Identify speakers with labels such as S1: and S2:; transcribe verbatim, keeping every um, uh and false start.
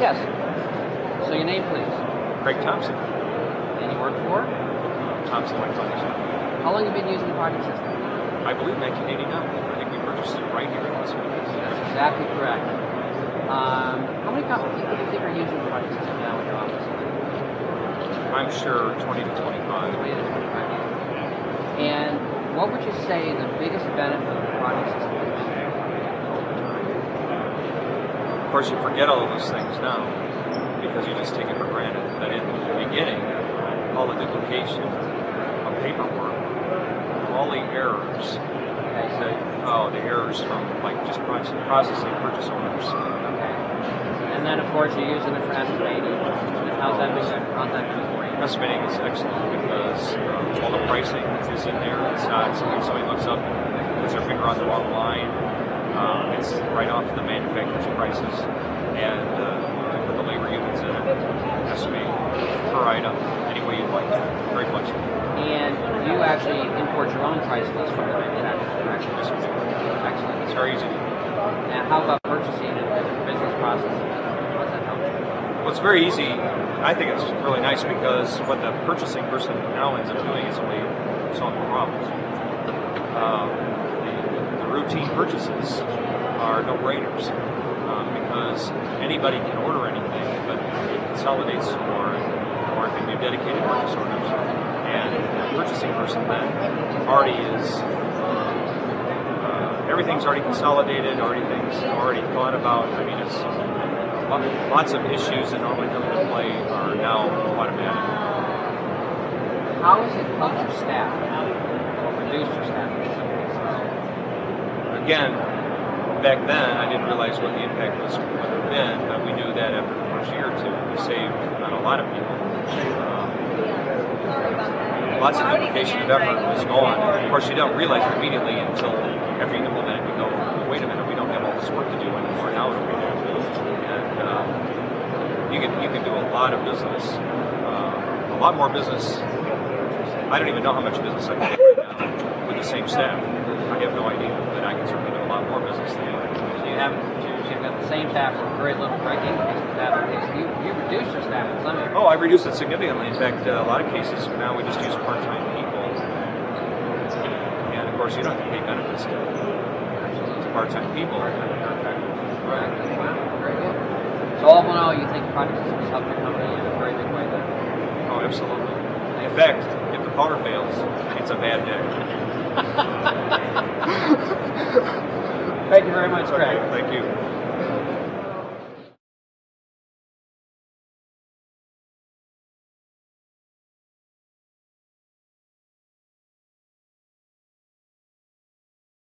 S1: Yes. So your name, please.
S2: Craig Thompson.
S1: And you work for?
S2: Thompson Electronics.
S1: How long have you been using the project system?
S2: I believe nineteen eighty-nine. I think we purchased it right here in Las Vegas.
S1: That's exactly correct. Um, how many people do you think are using the project system now in your office?
S2: I'm sure twenty to twenty-five.
S1: twenty to twenty-five years. And what would you say the biggest benefit of the project system has been?
S2: Of course, you forget all of those things now because you just take it for granted. But in the beginning, all the duplication of paperwork, all the errors, that, oh, the errors from like just processing purchase orders.
S1: Okay. And then, of course, you're using it for estimating. How's that been? How's that been for you?
S2: Estimating is excellent because um, all the pricing is in there. It's not something somebody looks up and puts their finger on the wrong line. Um, it's right off the manufacturer's prices, and uh, you put the labor units in it, estimate per item, any way you'd like. Very flexible.
S1: And you actually import your own price list from the manufacturer, correct?
S2: Yes, we do.
S1: Excellent.
S2: It's very easy to do.
S1: And how about purchasing and the business process? How does that help you?
S2: Well, it's very easy. I think it's really nice because what the purchasing person now ends up doing is only solving problems. Um, the, the routine purchases are no-brainers um, because anybody can order anything, but it consolidates or, or it can do dedicated purchase orders. And the purchasing person then already is, uh, everything's already consolidated, already things already thought about. I mean, it's lots of issues that normally come into play are now automatic.
S1: How has it helped your staff or reduced your staff in some cases?
S2: Again, back then I didn't realize what the impact was would have been, but we knew that after the first year or two, we saved on a lot of people. Um, lots of duplication of effort was gone. Of course, you don't realize it immediately until after you implement it. You go, wait a minute, we don't have all this work to do anymore. Now what do we do? And um, you can you can do a lot of business, uh, a lot more business. I don't even know how much business I can do right now with the same staff. I have no idea, but I can certainly do a lot more business than that.
S1: So you have you've got the same staff with very little break increase in staff. You you reduced your staff in some areas.
S2: Oh, I reduced it significantly. In fact, uh, a lot of cases now we just use part-time people, and of course you don't have to pay benefits to part-time people.
S1: Right. Wow. Very good. So all in all, you think project systems help your company in a very big way then?
S2: Oh, absolutely. In fact, if the power fails, it's a bad day.
S1: Thank you very much, Craig.
S2: Okay, thank you.